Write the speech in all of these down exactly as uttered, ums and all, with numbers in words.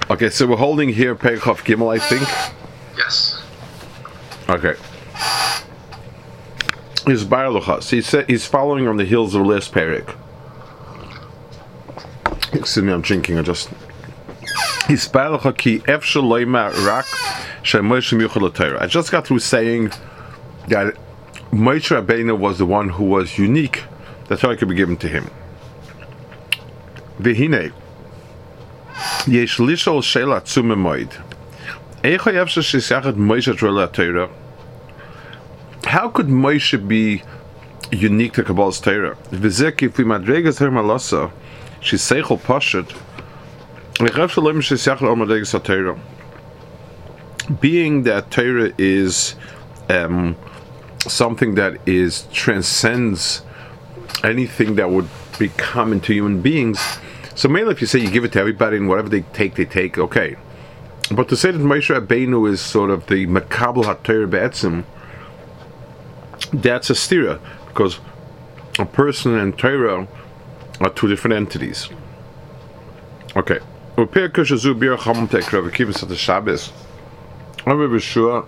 Okay, so we're holding here Perikov Gimel, I think. Yes. Okay. He's Baruch. So he said he's following on the heels of the last Perik. Excuse me, I'm drinking. I just. He's Baruch ki efshel loyma rak sheMoshe miyuchad l'Torah. I just got through saying that Moshe Rabbeinu was the one who was unique. That Torah could be given to him. V'hinei yesh lishol sheila tzum moed. Eicha efshel shesachet Moshe Torah Torah. How could Moshe be unique to Kabbalah's Torah? V'zek if we madregas her malasa, she's seichel pashat. Being that Torah is um, something that is transcends anything that would be common to human beings, so mainly if you say you give it to everybody and whatever they take, they take, okay. But to say that Moshe Rabbeinu is sort of the Makabel HaTorah Be'etzim, that's a stira, because a person and Torah are two different entities. Okay. Upirka shazu bir chamtek Rav Akiva said the Shabbos. I'm very sure.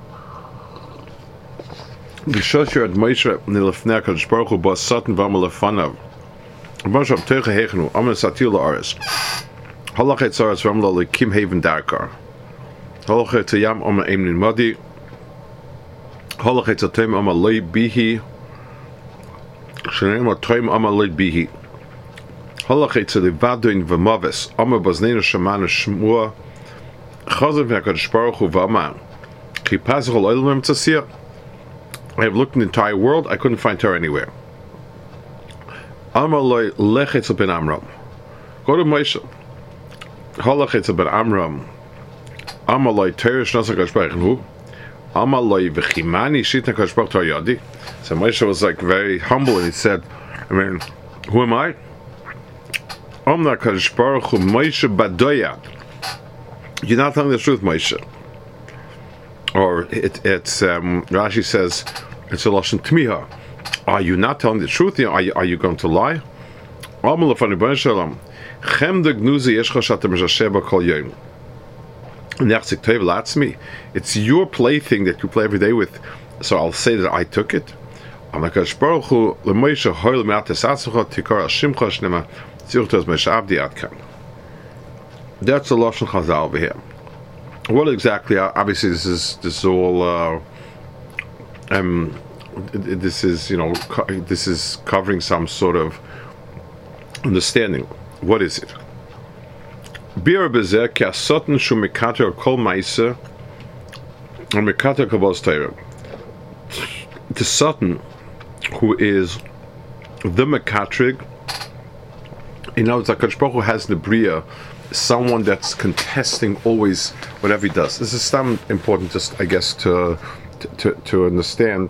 The shosher at Moshe nilafnei Kadosh Baruch Hu bas satan v'amal lefanav. Moshe abteicha hechnu amal satil la'aretz. Halachet zaretz v'amal lekim haven darkar. Halachet zayam amal emnin madi. Halachet zatem amal loy bihi. Shenem atoim amal loy bihi. Halachet zelivadoin v'maves amal bazneinu shamanu shmua. Chazav v'akadosh Baruch Hu v'amal. Chipazach ol olam tzasiyah. I have looked in the entire world, I couldn't find Torah anywhere. Amaloi lechetz ben Amram. Go to Moshe. Halachetz ben Amram. Amaloi Torah shnas HaKadosh Baruch Hu. Amaloi v'chimani shitna HaKadosh Baruch Hu yadi. So Moshe was like very humble and he said, I mean, who am I? Amna HaKadosh Baruch Hu Moshe badoya. You're not telling the truth, Moshe. Or it, it's um, Rashi says it's a lashon tmiha. Are you not telling the truth? Are you, are you going to lie? It's your plaything that you play every day with, so I'll say that I took it. That's the lashon Chazal over here. What exactly? Obviously, this is this is all. Uh, um, this is you know co- this is covering some sort of understanding. What is it? Bir bezer ki asoten shu mekater kol ma'aser and mekater Kabbalah's Torah. The Satan, who is the mekatrig, you know, the HaKadosh Baruch Hu has the bria. Someone that's contesting always whatever he does. This is some important, just I guess, to to to understand.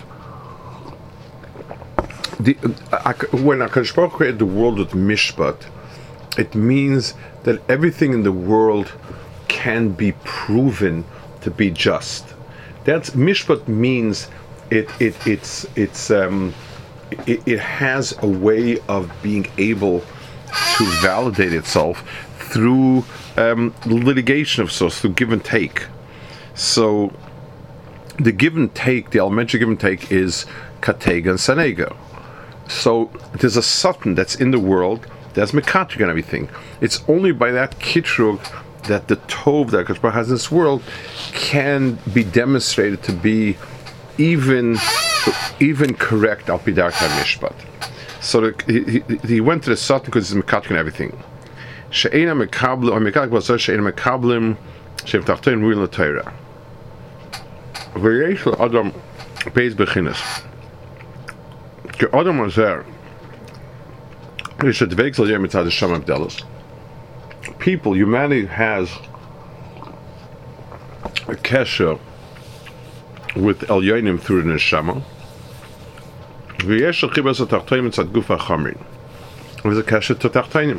The uh, when HaKadosh Baruch Hu created the world with mishpat, it means that everything in the world can be proven to be just. That's mishpat means it it it's it's um it, it has a way of being able to validate itself through um, litigation of sorts, through give and take. So the give and take, the elementary give and take is katega and sanega. So there's a satan that's in the world that's mekatrig and everything. It's only by that kitrug that the tov that HaKadosh Baruch Hu has in this world can be demonstrated to be even even correct al pi darkei mishpat. So the, he, he went to the satan because he's mekatrig and everything. She'ena mekablim, or mekatrig b'asar she'ena mekablim she'em tachtoin ruin l'Torah. V'yesh l'adam beis b'chinas. Ki adam azer yish adveik zal yeh mitzad Hashem abdelos. People, humanity has a kesher with elyonim through the neshama. V'yesh l'chibas ha'tachtoin mitzad guf ha'chamrin. There's a kesher to tachtoinim.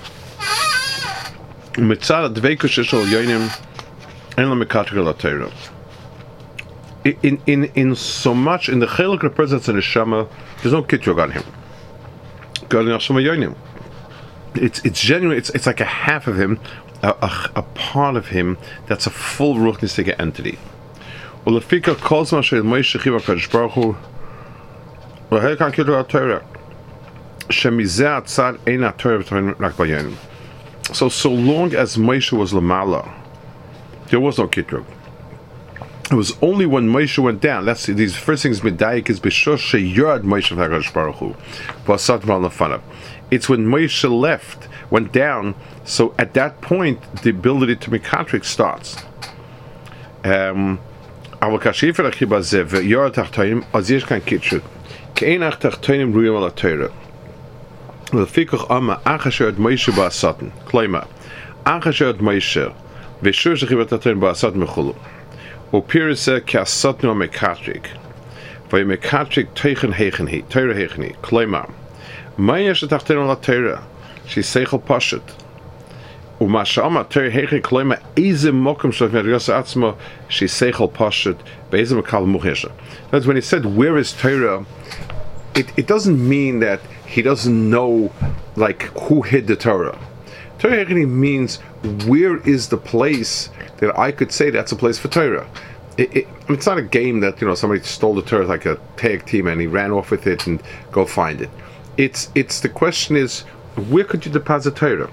Mitzad adveikus shel elyonim en la mekatrig l'Torah. In in in so much in the chelik represents the neshama, there's no kitrug on him. It's it's genuine. It's it's like a half of him a, a, a part of him that's a full ruchnistic entity. Ulefika calls Moshe Moshe Chiva Kadosh Baruch Hu. V'hekan Kitur HaTorah. Shemizeh Atzad Ein HaTorah V'Torah Rak Bayonim. So, so long as Moshe was Lamala, there was no Kitrug. It was only when Moshe went down. That's these first things. Medayik is b'shosh sheyard Moshe v'Hakadosh Baruch Hu v'asat mal nefanav. It's when Moshe left, went down. So at that point, the ability to make contract starts. Um, אבל כשאיפר החיבה זה ויור התחתונים, אז יש כאן קיצ'ות. כי אין התחתונים רואים על התורה. ולפיכך אמה, אך אשר את מוישה בעשתן. כלומר, אך אשר את מוישה, ושור שחיבת התחתונים בעשתן מחולו. ופירוש זה כעשתנו המקטריק. והמקטריק תכן היכן היא, תורה היכן היא. כלומר, מה יש התחתונים על התורה? שהיא שכל פשוט. ומה שאמר תורה היכן, כלומר, איזה מוקם שלו מהדגוס עצמו, שהיא שכל פשוט, באיזה מקל מוחשת. That's when he said, where is Torah? It, it doesn't mean that he doesn't know, like, who hid the Torah. Torah means, where is the place that I could say that's a place for Torah? It, it, it's not a game that, you know, somebody stole the Torah like a tag team and he ran off with it and go find it. It's, it's the question is, where could you deposit Torah?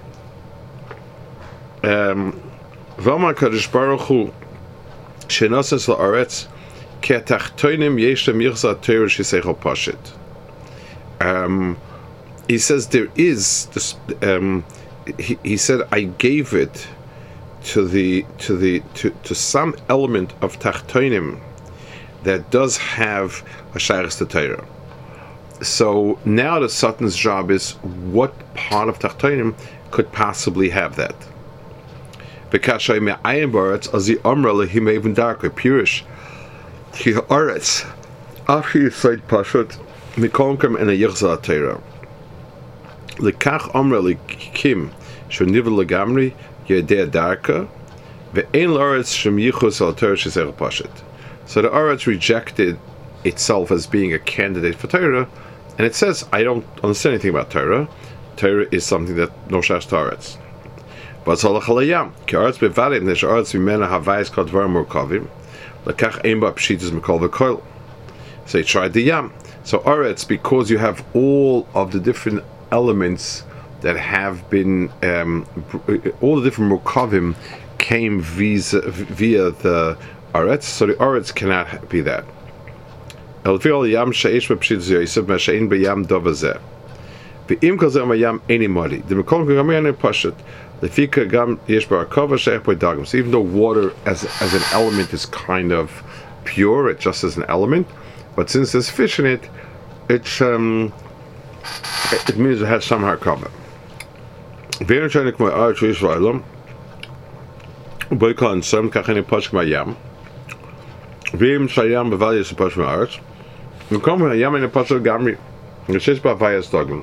Um, V'amar Kadosh Baruch Hu, shenosas la'aretz, ki atachtonim yesh lem yichzat Torah shiseichel pashit. Um, he says there is this. Um, he, he said, I gave it to the to the to, to some element of tachtonim that does have a shaykhs to Torah. So now the Satan's job is what part of tachtonim could possibly have that. Because I may ayin baretz as the amra lehim even darker purish ki haaretz after you said pashut mikonkem and a yichzat Torah. Lekach amra lekim shonivel legamri yedei darka ve'ein laaretz shem yichus al Torah shesech pashut. So the Aretz rejected itself as being a candidate for Torah, and it says, I don't understand anything about Torah. Torah is something that no shash to Aretz. But Zolach Halayam, ki Aretz bevadim, nesh Aretz v'mena havayis kol dvar murkavim, lekach ein ba pshitas mikol v'koil. So he tried the yam. So Aretz, because you have all of the different elements that have been, um, all the different murkavim came via, via the Aretz, so the Aretz cannot be that. El fi'ol yam she'esh b'pshit Yosef ma'she'in b'yam dovazeh. V'im kol zeh ma'yam eni modi. The mekom gam yani pashat. Lefika gam yesh ba'akova she'ech b'dagim. So even though water as as an element is kind of pure, it's just as an element, but since there's fish in it, it's um, it, it means it has some harkava. V'yin she'nik ma'aretz Yisraelim. Boykon some kacheni pashk ma'yam. V'im shayam b'vayis pashk ma'aretz. V'kom ma'yam in a pashk gamri. V'shesh b'vayis dagim.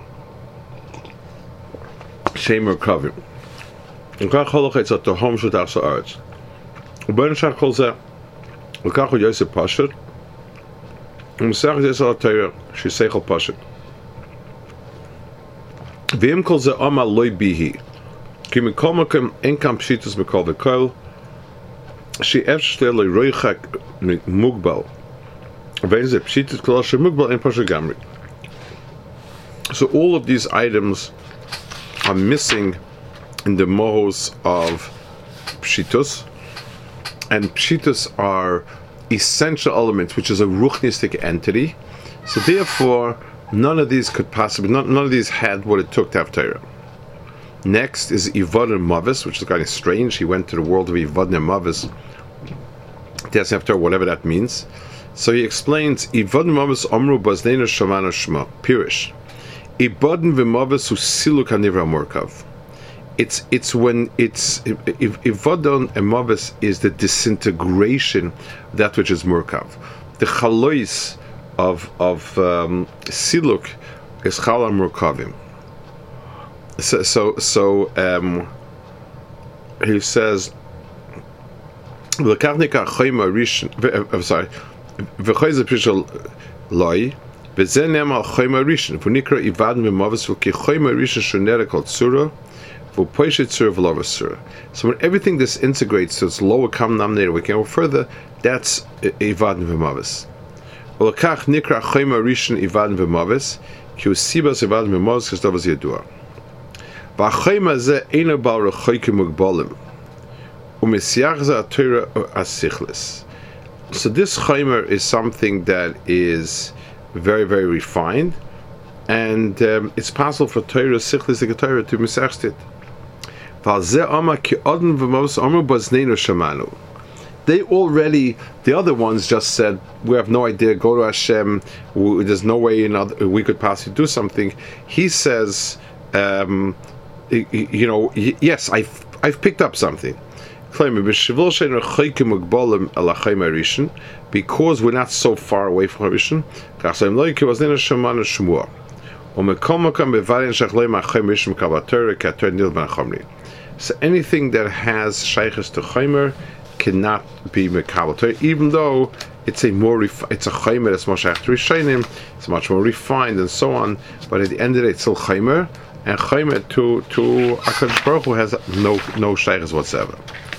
Shemer kavim. V'kach holochetz at the home shutach sa'aretz. V'ben shach kol zeh. V'kach hu Yosef pashk. V'mesach yisrael Torah shiseichel pashk. V'im kol zeh ama loy bihi. Ki mikol makom en kam pshitus mikol v'koil. She efshtel roichak mugbal. When the pshitus kol she mugbal en pasha gamri. So all of these items are missing in the mohos of pshitus, and pshitus are essential elements, which is a ruchnistic entity. So therefore, none of these could possibly, none, none of these had what it took to have Torah. Next is Ivod and Mavis, which is kind of strange. He went to the world of Ivod and Mavis. That's after whatever that means. So he explains Ivod and Mavis Amru Bazneina Shamana Shema Pirish. Ivod and Mavis who Siluk Hanivra Murkav. It's it's when it's Ivod and Mavis is the disintegration of that which is Murkav. The Chalois of of um, Siluk is Chala Murkavim. So, so, so um, he says, I'm sorry, V'choyze pishal loy, v'zen nema al choyma rishon, v'nikra ivad v'mavis v'ki choyma rishon shonera kol tzura, So when everything disintegrates to its lower common denominator, we can go further. That's Ivad V'Mavis. Olakach Nikra Chayma Rishon Ivad V'Mavis. Ki Usibas Ivad V'Mavis Kistovas Yadua. V'Chayma Ze Eino Bal Rechoyke Mugbalim. U'Misyach Ze Atura Asichlis. So this Chaymer is something that is very, very refined, and um, it's possible for Torah Sichlis the Torah to misach it. They already, the other ones just said, we have no idea, go to Hashem, we, there's no way in other, we could possibly do something. He says, um, you know, yes, I've, I've picked up something. Because we're not so far away from Harishon. So anything that has shaykhs to chaymer cannot be mekabel, even though it's a more refi- it's a chaymer that's more shaykh to rishonim, it's much more refined and so on. But at the end of the day, it's still chaymer, and chaymer to to HaKadosh Baruch Hu has no no shaykhs whatsoever.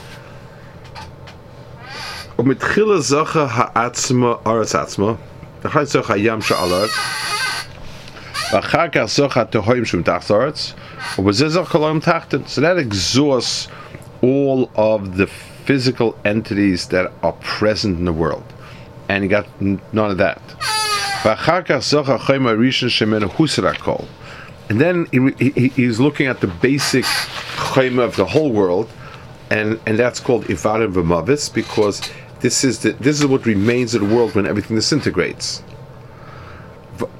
Umitchila zacha ha'atzma aratz atzma, v'chai zacha yam sha'alat, v'achar kach zacha tehoyim shum tacht aratz, u'b'zeh zacha kolam tachten. So that exhausts all of the physical entities that are present in the world, and you got none of that. V'achar kach zacha chayma rishon shemen husar hakol, and then he, he, he's looking at the basic chayma of the whole world, and and that's called ivarim v'mavis, because This is the, this is what remains of the world when everything disintegrates. So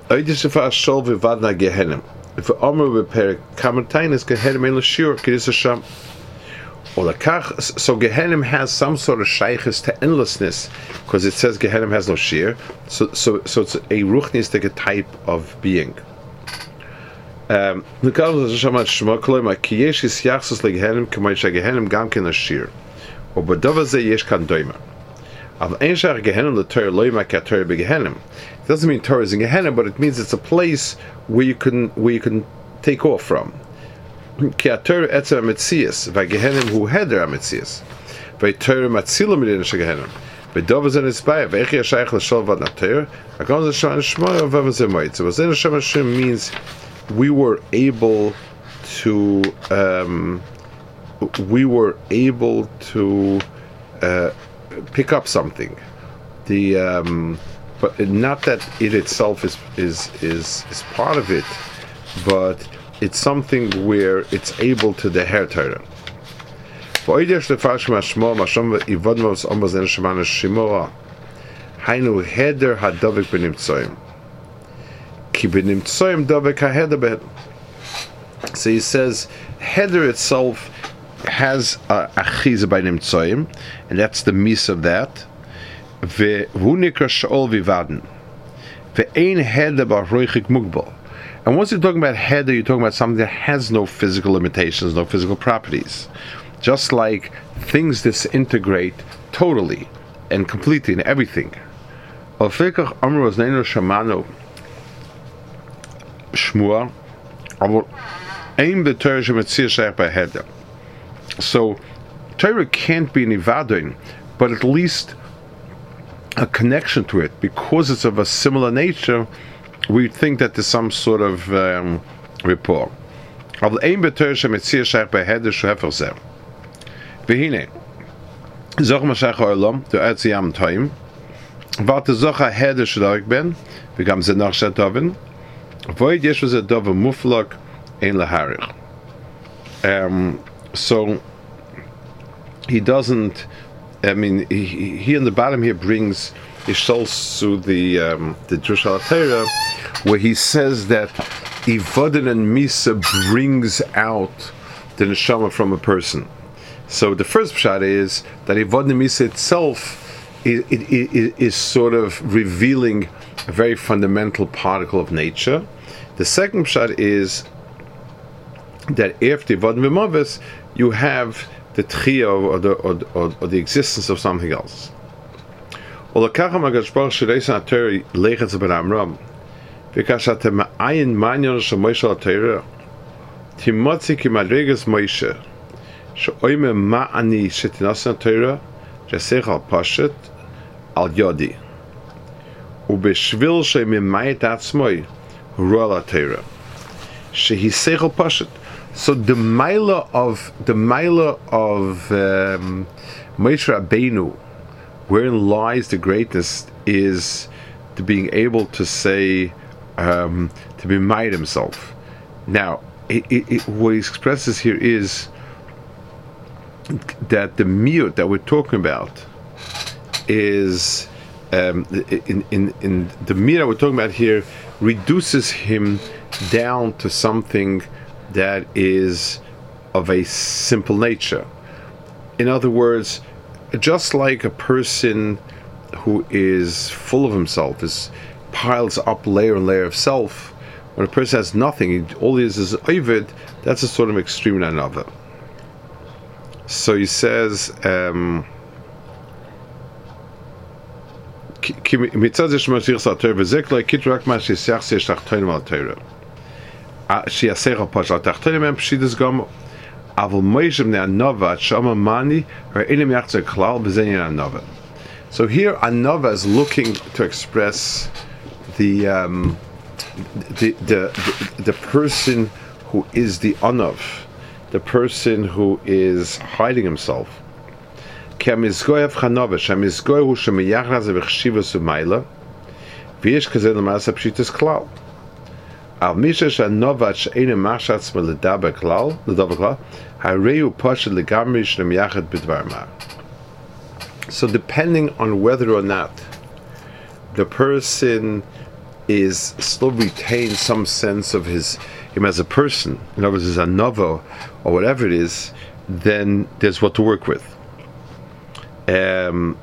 Gehenim has some sort of shaykhis to endlessness, because it says Gehenim has no shear. So so so it's a ruchnistic type of being. Um, It doesn't mean Torah is in Gehenna, but it means it's a place where you can where you can take off from. Means we were able to um, we were able to uh, pick up something. The um, but not that it itself is is is is part of it, but it's something where it's able to deher Torah. Hainu heder hadavik b'nimtzoyim. Ki b'nimtzoyim davik haheder b'hed. So he says, heder itself has a achiza by nimtzoyim, and that's the mis of that. Ve'hu nikra sha'ol vivaden. Ve'ein heder b'roichik mugbal. And once you're talking about heder, you're talking about something that has no physical limitations, no physical properties. Just like things disintegrate totally and completely in everything. Alfikach amru aznenu shamanu shmua avur aim the Torah shemetzir sheich by heder. So Torah can't be an ivadin, but at least a connection to it, because it's of a similar nature. We think that there's some sort of um, rapport. Avur aim the Torah shemetzir sheich by heder shehefer zeh. V'hine zoch mashach ha'olam to etz yam toim. Wat de zocha heder shloik ben, v'gam ze noch shetavin. Void yesh v'ze dova muflok ein laharich. Um, so he doesn't. I mean, he, he in the bottom here brings Ishol to the um, the Drush HaTorah, where he says that Ivodin and Misa brings out the neshama from a person. So the first pshat is that Ivodin and Misa itself is, it, it, is sort of revealing a very fundamental particle of nature. The second pshat is that after Ivodin v'Mavis, you have the tchia or the or, or, or the existence of something else. So the Timotzi ki madregas Moshe, she'oime ma'ani shetinasna Torah, jesech al pashet al yodi, ubeshvil she'mimayet atzmoi, rola Torah, shehisech al pashet. So the Maila of the Maila of um, Moshe Rabbeinu, wherein lies the greatness, is to being able to say, um, to be made himself. Now, it, it, it, what he expresses here is that the miyut that we're talking about is um, in, in in the miyut that we're talking about here reduces him down to something that is of a simple nature. In other words, just like a person who is full of himself, is piles up layer and layer of self, when a person has nothing, all he is is ovid, that's a sort of extreme in another. So he says, um, שיעשה הפשט התחתונים הם פשיטס גם אבל מוישה בני הנובה שמה מני ואינם יחצה כלל בזה עניין הנובה. So here Anova is looking to express the, um, the, the, the, the person who is the Anov, the person who is hiding himself. כי המסגוי אף חנובה, שהמסגוי הוא שמייחד הזה וחשיבוס ומיילה, ויש כזה למעשה פשיטס כלל. על מישה שהנובד שאינו מרשה עצמו לדבר כלל, לדבר כלל, הרי הוא פשוט לגמרי שנמייחד בדבר מה. So depending on whether or not the person is still retain some sense of his him as a person, in other words, as a novo or whatever it is, then there's what to work with. Um,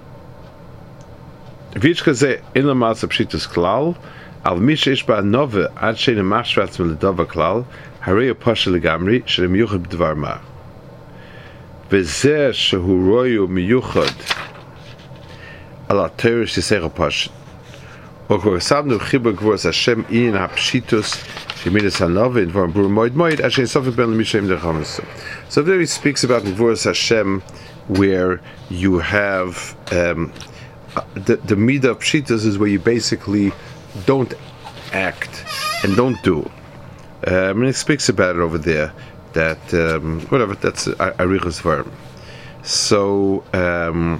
in the mass of pshitus klal, al mi sheish ba nove ad shein machshvatz mit dava klal, harei pasha legamri shem yuchad b'dvar ma. V'zeh shehu royu miyuchad ala Torah shesech pasha. O korasavnu chibur gvurs Hashem in hapshitus shemidas hanove in dvar bur moed moed ad shein sofik ben l'mishem dechamis. So there he speaks about gvurs Hashem, where you have um, the the midah of pshitas is where you basically don't act and don't do. Um, and it speaks about it over there. That um, whatever that's arichas verb. So um,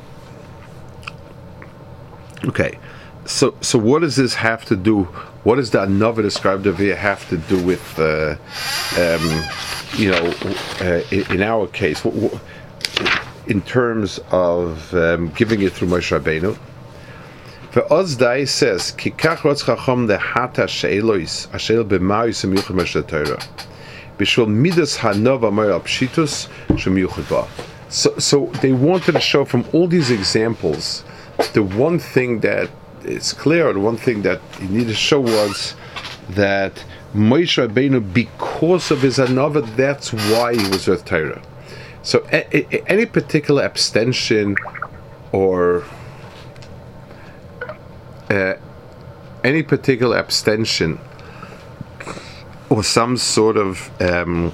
okay, so so what does this have to do? What does the anova described over here have to do with uh, um, you know uh, in, in our case? What, what, in terms of um, giving it through Moshe Rabbeinu. Ve'ozdai says, Kikach rotz chacham lehata she'elois, asher b'ma'is ha'miyuchad Moshe Torah. B'shul midas hanova mo'el pshitus she'miyuchad ba. So, so they wanted to show from all these examples, the one thing that is clear, the one thing that he needed to show was that Moshe Rabbeinu, because of his hanova, that's why he was with Torah. So a, a, any particular abstention or uh, any particular abstention or some sort of um,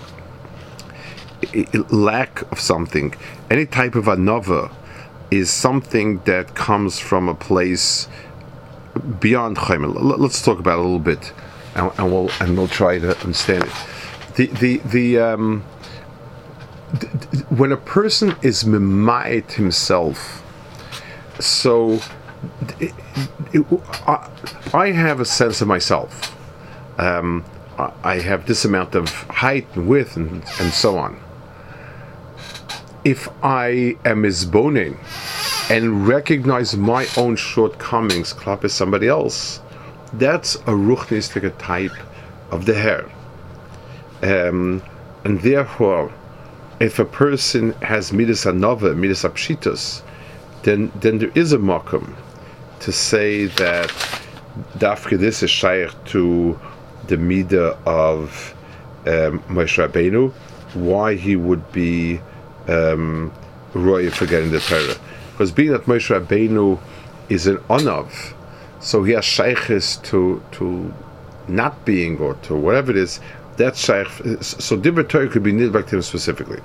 lack of something, any type of anova is something that comes from a place beyond Chaimer. Let's talk about it a little bit, and, and we'll and we'll try to understand it. The the the um, when a person is mimayit himself, so it, it, I, I have a sense of myself. Um, I have this amount of height and width and, and so on. If I am isboning and recognize my own shortcomings, klap as somebody else, that's a ruchnistic type of the hair. Um, and therefore, if a person has midas hanova, midas apshitos, then then there is a makom to say that dafke this is shaykh to the midah of um, Moshe Rabbeinu, why he would be um, roy forgetting the Torah, because being that Moshe Rabbeinu is an onav, so he has shaykhis to to not being or to whatever it is. That's shaykh. So Dibur Torah could be nidbak to him specifically.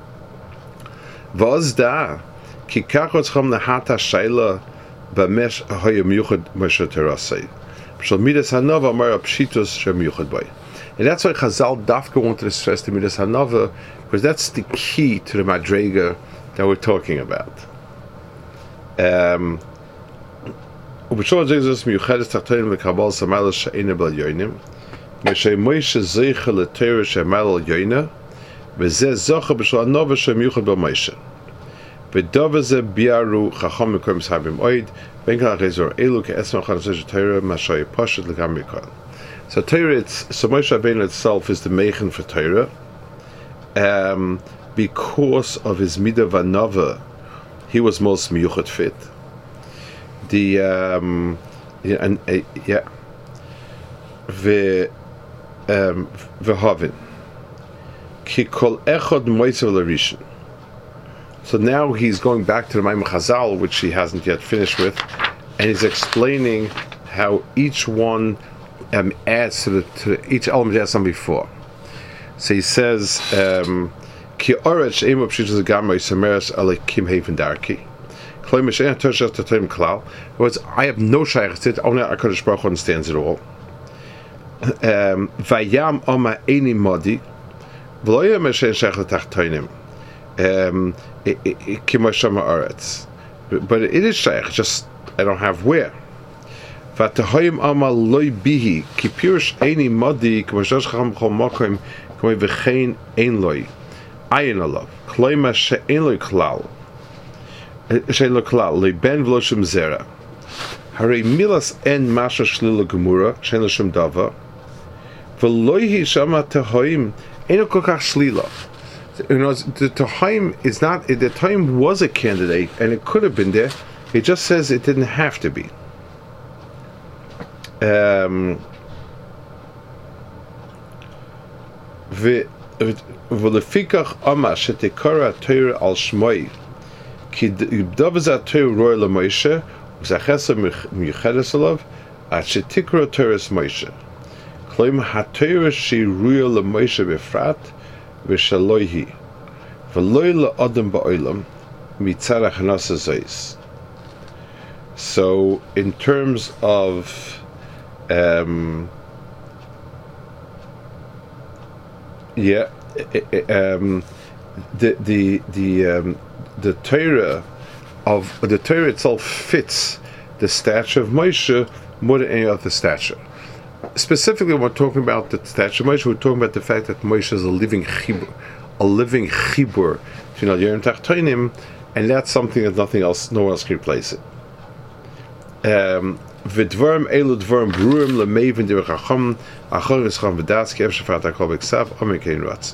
Vaz da ki kachot cham nahata shayla b'mesh hayom yuchad Moshe terasei. Shal midas hanava amar pshitos shem yuchad bay. And that's why Chazal Dafka wanted to stress the midas hanava, because that's the key to the madrega that we're talking about. Um. ובשול הג'גזוס מיוחדת תחתונים לקבל סמל שאינה בל יוינים משמוישה זיכה לתורה שמל על יוינה וזה זוכה בשול הנובה שמיוחד במוישה ודובה זה ביארו חכם מקום מסהבים אויד בין כל החזור אלו כעצם החדשה של תורה מה שהיה פשוט לגמרי כל. So Torah, it's, so Moshe Rabbeinu itself is the meichen for Torah um, because of his midah vanova he was most miyuchad fit. The um yeah and uh, yeah the um v'havin ki kol echad moisav l'rishon. So now he's going back to the Maimon Chazal, which he hasn't yet finished with, and he's explaining how each one um, adds to the to each element adds something before. So he says ki oret she'im pshitos gamay sameres alekim haven darki. I have no shaykh, only HaKadosh Baruch Hu understands it all. Vayam Oma Eini Modi, V'lo Yom Shein Shaykh L'Tachtonim, Kimo Shama Aretz. But it is shaykh, just I don't have where. V'atahoyim Oma Loi Bihi, Ki Pirush Eini Modi, Kimo Shosh Chacham B'chol Mokim, Kimo V'chein Ein Loi, Ayin Alav, Kloima She'ein Loi Klal. Shein klal leben v'loshim zera. Harei milas en masha shlila gemura shein l'shem dava. V'loihi shama tehoim eno kokach shlila. You know, the tehoim is not. The tehoim was a candidate, and it could have been there. It just says it didn't have to be. Um. V'lefikach ama shetekara Torah al shmoi. Ki dovazat Torah roy la Moshe, uzachesa miyuchedes alav, at shetikra Torahs Moshe. Kloim ha-Torah she ruya la Moshe befrat, v'shaloihi, v'loi la adam ba'olam, mitzara chanasa zois. So, in terms of, um, yeah, um, the the the um, the Torah of the Torah itself fits the stature of Moshe more than any other stature. Specifically, when we're talking about the stature of Moshe, we're talking about the fact that Moshe is a living chibur, a living chibur to Al Yerim Tachtonim, and that's something that nothing else, no one else can replace it. Um, V'dvarim elu dvarim brurim lemevin derech hacham achor yischam v'das kev shafat hakol b'ksav omer kein ratz.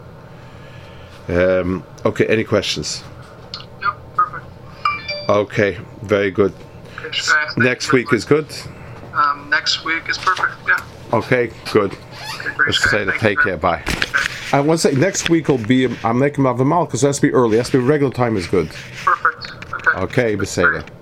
Um, okay, any questions? No, perfect. Okay, very good. Okay, Shkai, next week is good? Um, next week is perfect, yeah. Okay, good. Okay, great. Let's say to take care, bye. Okay. I want to say next week will be, I'm making Mavamal because it has to be early, it has to be regular time is good. Perfect. Okay. Okay, Beseda.